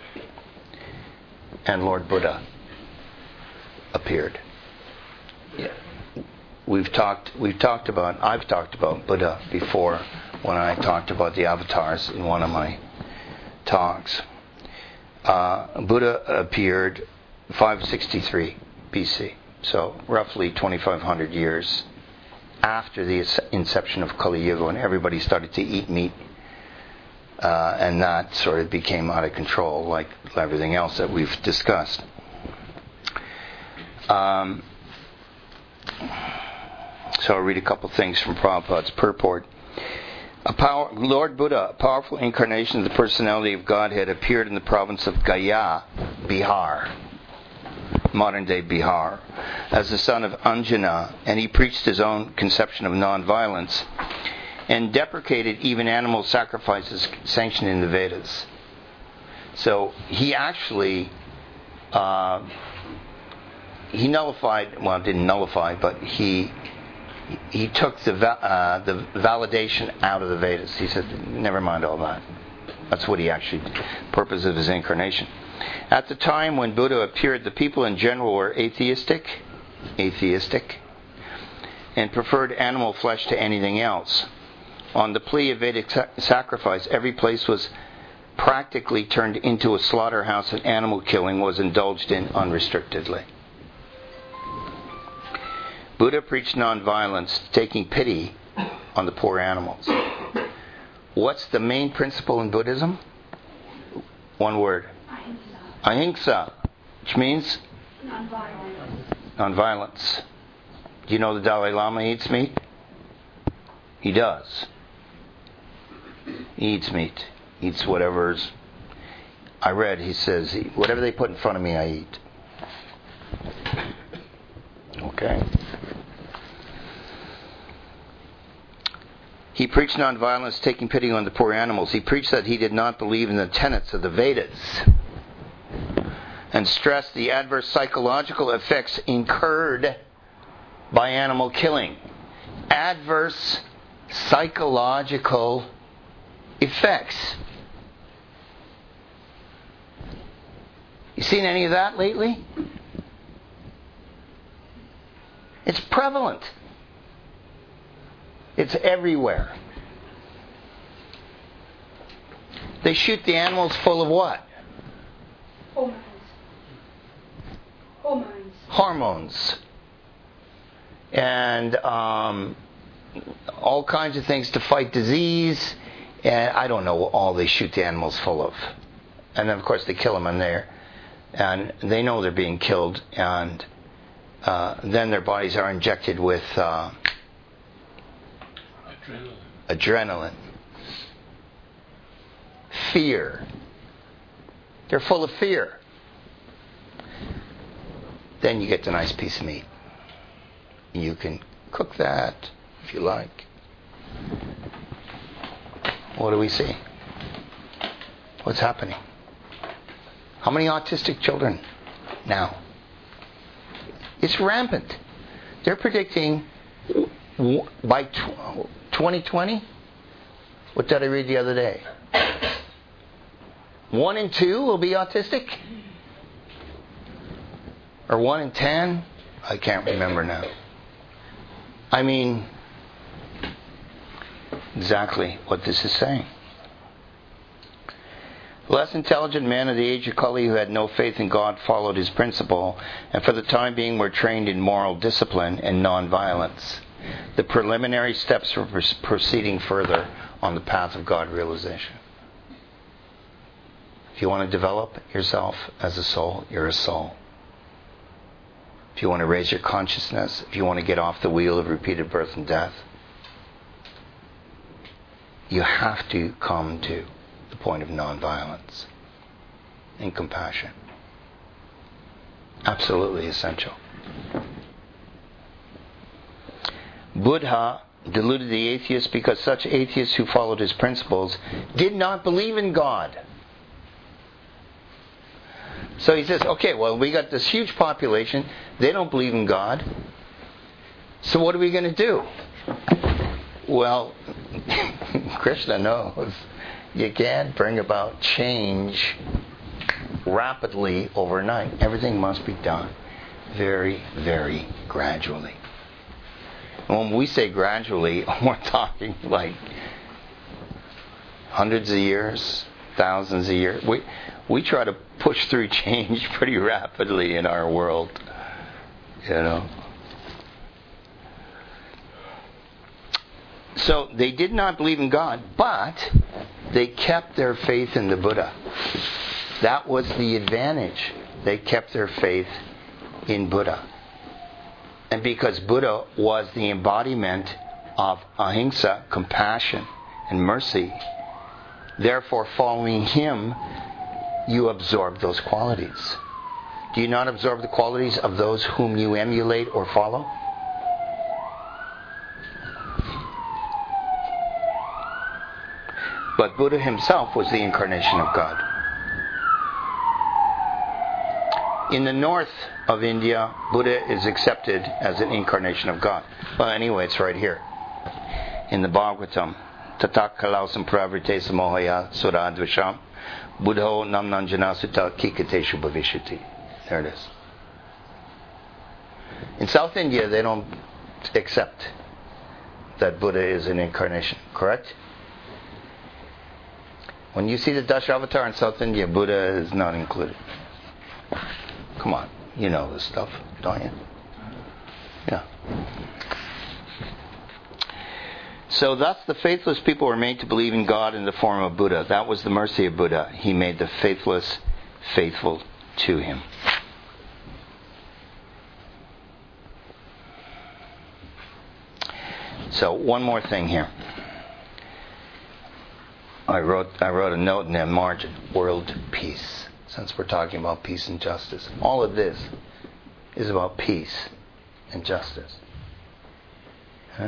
and Lord Buddha appeared. Yeah. I've talked about Buddha before when I talked about the avatars in one of my talks. Buddha appeared 563 BC, so roughly 2,500 years after the inception of Kali Yuga, when everybody started to eat meat, and that sort of became out of control, like everything else that we've discussed. So I'll read a couple things from Prabhupada's purport. Lord Buddha, a powerful incarnation of the personality of Godhead, appeared in the province of Gaya, Bihar, modern-day Bihar, as the son of Anjana, and he preached his own conception of non-violence and deprecated even animal sacrifices sanctioned in the Vedas. So he actually didn't nullify, but he took the validation out of the Vedas. He said, never mind all that. That's what he actually, purpose of his incarnation. At the time when Buddha appeared, the people in general were atheistic, and preferred animal flesh to anything else. On the plea of Vedic sacrifice, every place was practically turned into a slaughterhouse, and animal killing was indulged in unrestrictedly. Buddha preached non-violence, taking pity on the poor animals. What's the main principle in Buddhism? One word. Ahimsa, which means? Non-violence. Do you know the Dalai Lama eats meat? He does. He eats meat. Eats whatever's... I read, he says, whatever they put in front of me, I eat. Okay. He preached nonviolence, taking pity on the poor animals. He preached that he did not believe in the tenets of the Vedas, and stressed the adverse psychological effects incurred by animal killing. Adverse psychological effects. You seen any of that lately? It's prevalent. It's everywhere. They shoot the animals full of what? Hormones. And all kinds of things to fight disease. And I don't know what all they shoot the animals full of. And then, of course, they kill them in there. And they know they're being killed. And then their bodies are injected with adrenaline. Fear. They're full of fear. Then you get the nice piece of meat. You can cook that if you like. What do we see? What's happening? How many autistic children now? It's rampant. They're predicting by 2020, what did I read the other day? 1 in 2 will be autistic. Or 1 in 10? I can't remember now. I mean, exactly what this is saying. Less intelligent men of the age of Kali who had no faith in God followed his principle, and for the time being were trained in moral discipline and non-violence. The preliminary steps for proceeding further on the path of God realization. If you want to develop yourself as a soul, you're a soul. If you want to raise your consciousness, if you want to get off the wheel of repeated birth and death, you have to come to the point of non-violence and compassion. Absolutely essential. Buddha deluded the atheists because such atheists who followed his principles did not believe in God. So he says, okay, well, we got this huge population. They don't believe in God. So what are we going to do? Well, Krishna knows you can't bring about change rapidly overnight. Everything must be done very, very gradually. And when we say gradually, we're talking like hundreds of years, thousands of years. We try to push through change pretty rapidly in our world, you know. So they did not believe in God, but they kept their faith in the Buddha. That was the advantage. They kept their faith in Buddha. And because Buddha was the embodiment of ahimsa, compassion, and mercy, therefore following him, you absorb those qualities. Do you not absorb the qualities of those whom you emulate or follow? But Buddha himself was the incarnation of God. In the north of India, Buddha is accepted as an incarnation of God. Well, anyway, it's right here. In the Bhagavatam, Tatak Kalausam Pravrite Samohaya Suradvisham Buddho Namnanjana Sutta Kikateshu Bhavishati. There it is. In South India, they don't accept that Buddha is an incarnation, correct? When you see the Dasharavatar in South India, Buddha is not included. Come on, you know this stuff, don't you? Yeah. So thus the faithless people were made to believe in God in the form of Buddha. That was the mercy of Buddha. He made the faithless faithful to him. So one more thing here. I wrote a note in the margin. World peace. Since we're talking about peace and justice. All of this is about peace and justice. Huh?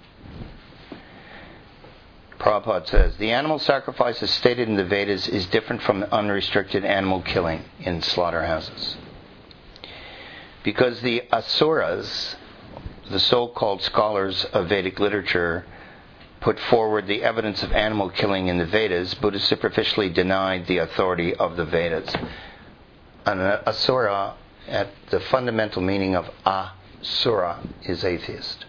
Prabhupada says, the animal sacrifice as stated in the Vedas is different from the unrestricted animal killing in slaughterhouses. Because the Asuras, the so-called scholars of Vedic literature, put forward the evidence of animal killing in the Vedas, Buddha superficially denied the authority of the Vedas. An Asura, at the fundamental meaning of Asura, is atheist.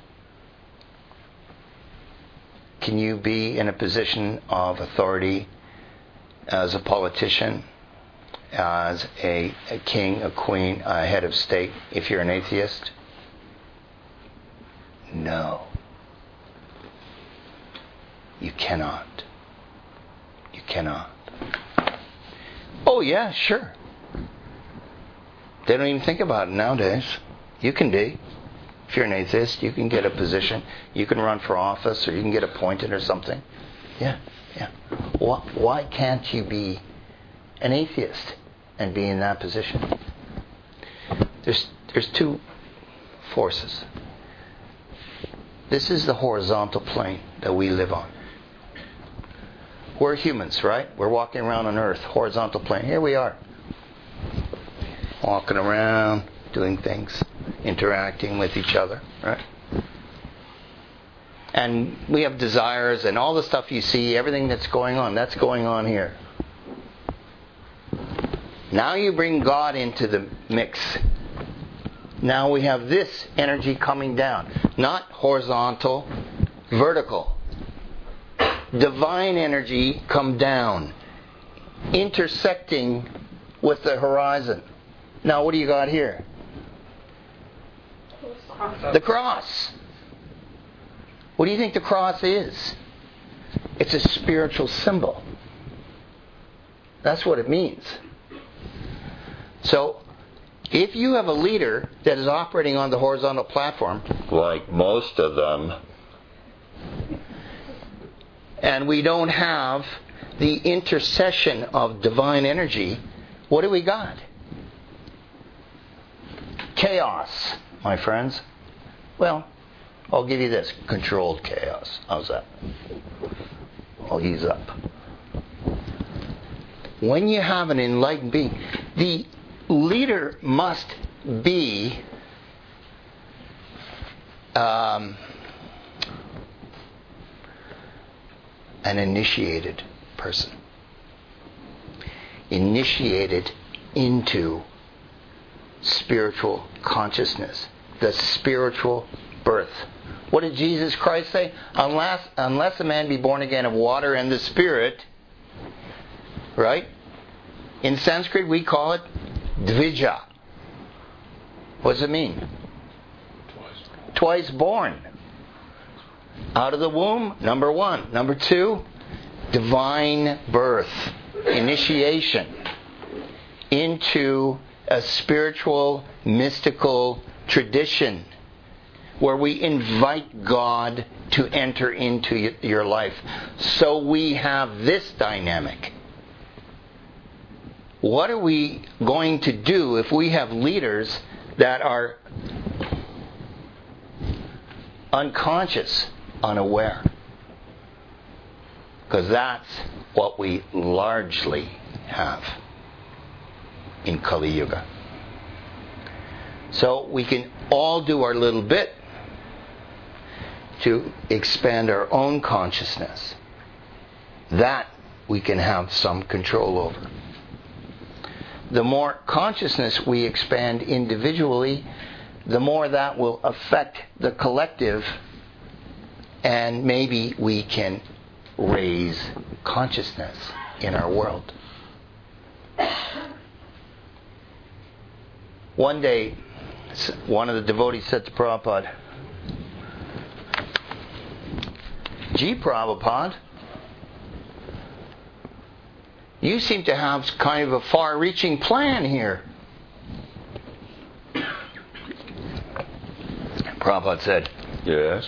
Can you be in a position of authority as a politician, as a king, a queen, a head of state, if you're an atheist? No. You cannot. You cannot. Oh yeah, sure. They don't even think about it nowadays. You can be. If you're an atheist, you can get a position. You can run for office, or you can get appointed or something. Yeah. Why can't you be an atheist and be in that position? There's two forces. This is the horizontal plane that we live on. We're humans, right? We're walking around on Earth, horizontal plane. Here we are. Walking around, doing things, interacting with each other, right? And we have desires and all the stuff you see, everything that's going on here. Now you bring God into the mix. Now we have this energy coming down. Not horizontal, vertical. Divine energy come down, intersecting with the horizon. Now what do you got here? The cross. What do you think the cross is? It's a spiritual symbol. That's what it means. So, if you have a leader that is operating on the horizontal platform, like most of them, and we don't have the intercession of divine energy, what do we got? Chaos, my friends. Well, I'll give you this. Controlled chaos. How's that? I'll ease up. When you have an enlightened being, the leader must be an initiated person. Initiated into spiritual consciousness. The spiritual birth. What did Jesus Christ say? Unless a man be born again of water and the Spirit, right? In Sanskrit we call it dvija. What does it mean? Twice born. Out of the womb, number one. Number two, divine birth. Initiation into a spiritual, mystical tradition where we invite God to enter into your life. So we have this dynamic. What are we going to do if we have leaders that are unconscious, unaware? Because that's what we largely have in Kali Yuga. So we can all do our little bit to expand our own consciousness. That we can have some control over. The more consciousness we expand individually, the more that will affect the collective, and maybe we can raise consciousness in our world. One day, one of the devotees said to Prabhupada, "Gee, Prabhupada, you seem to have kind of a far-reaching plan here." Prabhupada said, "Yes.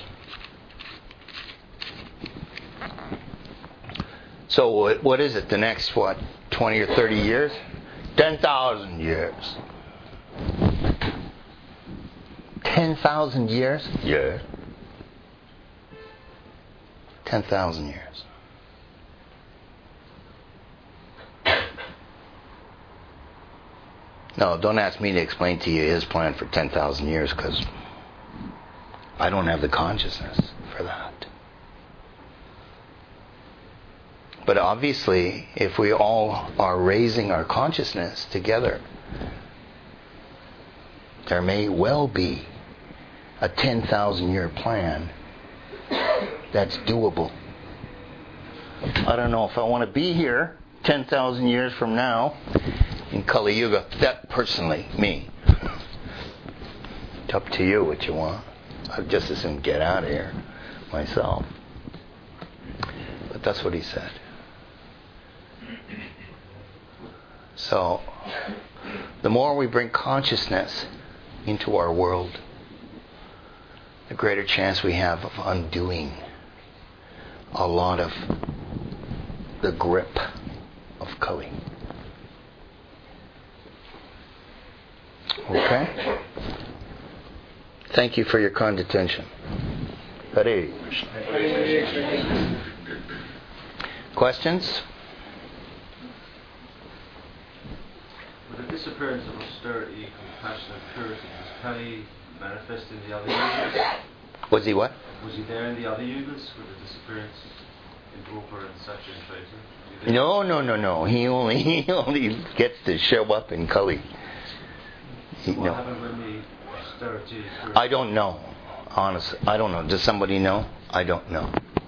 So what is it, the next, 20 or 30 years? 10,000 years. 10,000 years? Yeah. 10,000 years. No, don't ask me to explain to you his plan for 10,000 years, because I don't have the consciousness for that. But obviously, if we all are raising our consciousness together, there may well be a 10,000 year plan that's doable. I don't know if I want to be here 10,000 years from now in Kali Yuga. That personally, me. It's up to you what you want. I'd just as soon get out of here myself. But that's what he said. So, the more we bring consciousness into our world, the greater chance we have of undoing a lot of the grip of Kali. Okay? Thank you for your kind attention. Hare Krishna. Questions? With the disappearance of austerity, compassion and purity, was Kali manifest in the other yugas? Was he what? Was he there in the other yugas with the disappearance in Dwapara and Satya and Treta? No. He only gets to show up in Kali. So what happened when the austerity? I don't know. Honestly, I don't know. Does somebody know? I don't know.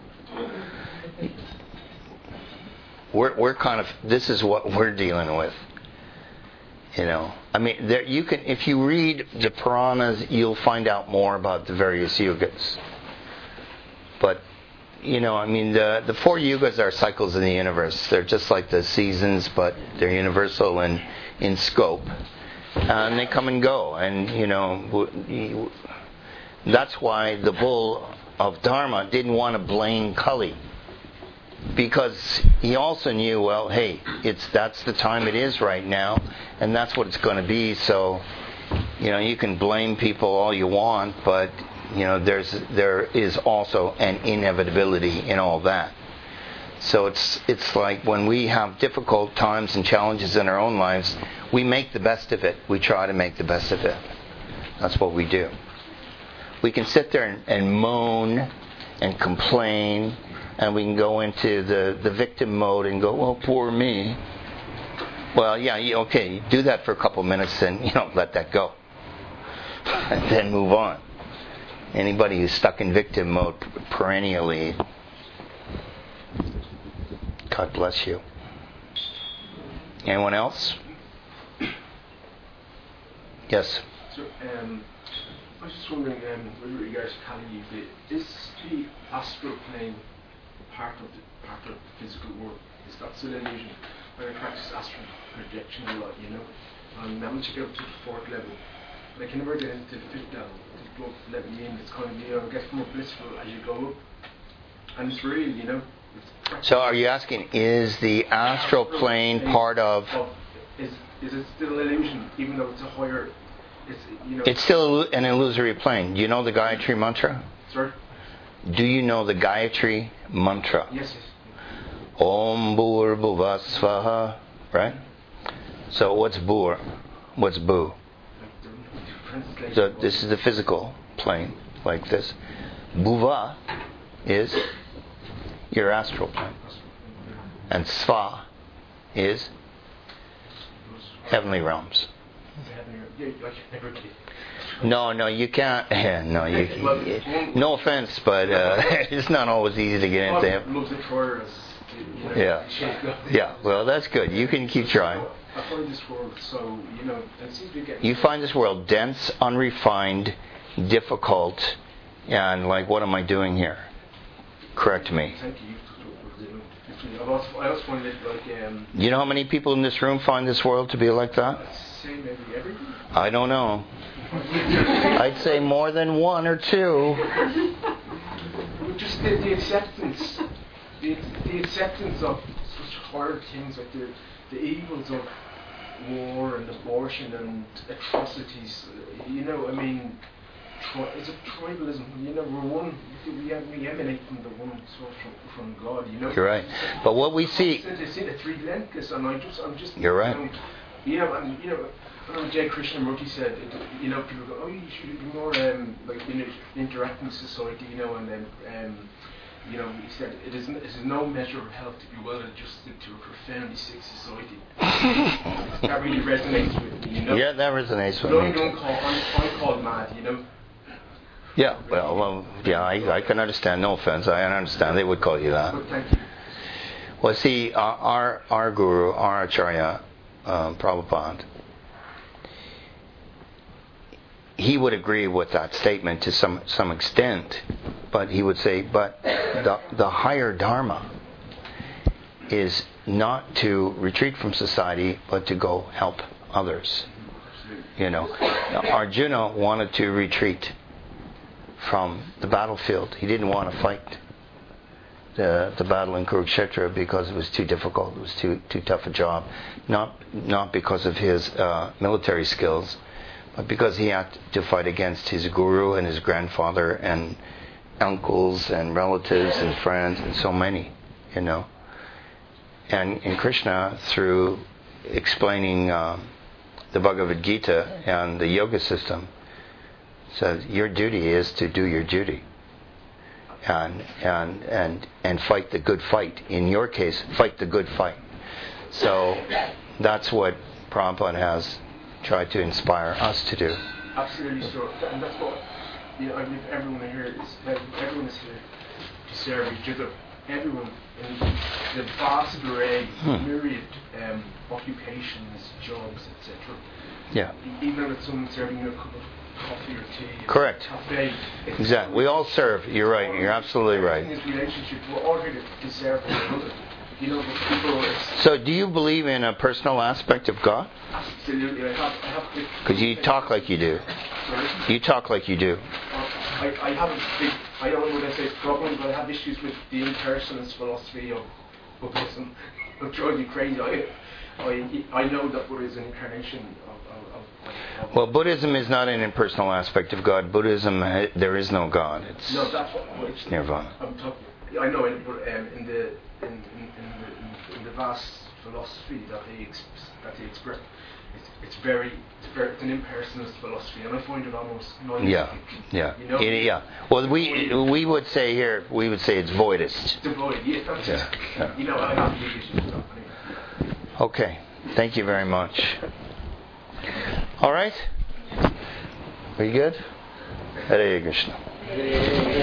We're kind of, this is what we're dealing with. You know, I mean, there you can, if you read the Puranas, you'll find out more about the various yugas. But, you know, I mean, the 4 yugas are cycles in the universe. They're just like the seasons, but they're universal in scope. And they come and go. And, you know, that's why the bull of Dharma didn't want to blame Kali. Because he also knew, well, hey, that's the time it is right now, and that's what it's going to be. So, you know, you can blame people all you want, but you know, there is also an inevitability in all that. So it's like when we have difficult times and challenges in our own lives, we make the best of it. We try to make the best of it. That's what we do. We can sit there and moan and complain. And we can go into the victim mode and go, well, poor me. Well, yeah, okay, do that for a couple minutes and, you know, let that go. And then move on. Anybody who's stuck in victim mode perennially, God bless you. Anyone else? Yes? So, I was just wondering, with regards to Kali Yuga, is the astral plane part of the physical world? Is that still an illusion? When I practice astral projection a lot, you know, and I want to get up to the 4th level, but I can never get into the 5th level. It won't let me in. It's kind of, you know, get more blissful as you go up, and it's real, you know. So, are you asking, is the astral plane part of? Is it still an illusion, even though it's a higher? You know. It's still an illusory plane. Do you know the Gayatri mantra? Sorry. Do you know the Gayatri mantra? Yes. Om Bhur Bhuva Svaha, right? So what's Bhur? What's Bhu? So this is the physical plane, like this. Bhuva is your astral plane. And Sva is heavenly realms. No, you can't. No, no offense, but it's not always easy to get into him. Yeah. Well, that's good. You can keep trying. I find this world so, you know, it seems to be getting. You find this world dense, unrefined, difficult, and like, what am I doing here? Correct me. Thank you. I also find it like. You know how many people in this room find this world to be like that? Say maybe everything. I don't know. I'd say more than 1 or 2. Just the acceptance, the acceptance of such horrid things like the evils of war and abortion and atrocities. You know, I mean, is it tribalism? You know, we're one. We emanate from the one source from God. You know. You're right. But what we see. They say the 3 relentless, and I'm just. You're right. You know, and you know. I know J. Krishnamurti said, you know, people go, oh, you should be more like interacting with society, you know, and then, you know, he said, it is no measure of health to be well adjusted to a profoundly sick society. That really resonates with me, you know. Yeah, that resonates with me. I'm called mad, you know. Yeah, well, yeah, I can understand. No offense, I understand. They would call you that. But thank you. Well, see, our guru, our Acharya, Prabhupada, he would agree with that statement to some extent, but he would say, but the higher dharma is not to retreat from society, but to go help others. You know, Arjuna wanted to retreat from the battlefield. He didn't want to fight the battle in Kurukshetra because it was too difficult. It was too tough a job. Not because of his military skills, but because he had to fight against his guru and his grandfather and uncles and relatives and friends and so many, you know. And Krishna, through explaining the Bhagavad Gita and the yoga system, says your duty is to do your duty and fight the good fight. In your case, fight the good fight. So that's what Prabhupada has tried to inspire us to do. Absolutely, so, and that's what I believe everyone here is. Everyone is here to serve each other. Everyone in the vast array, myriad occupations, jobs, etc. Yeah. Even if it's someone serving you a cup of coffee or tea. Correct. Cafe. Exactly. We all serve. You're right. You're absolutely right. In this relationship, we're all here to serve one another. But people. So, do you believe in a personal aspect of God? Absolutely, I have. Because you talk like you do. Sorry? You talk like you do. I have a big, I don't know what I say, problem, but I have issues with the impersonalist philosophy of Buddhism. It drives me crazy. I know that Buddha is an incarnation of Well, Buddhism is not an impersonal aspect of God. Buddhism, there is no God. It's no, that's what it's nirvana. I'm talking. I know it, but in the vast philosophy that they express, it's an impersonalist philosophy, and I find it almost nihilistic. Yeah. You know? Yeah. Well, we would say here, it's voidist. Devoid, yeah. That's Yeah. You know, I have big issues with that. Anyway. Okay. Thank you very much. All right. Are you good? Hare Krishna.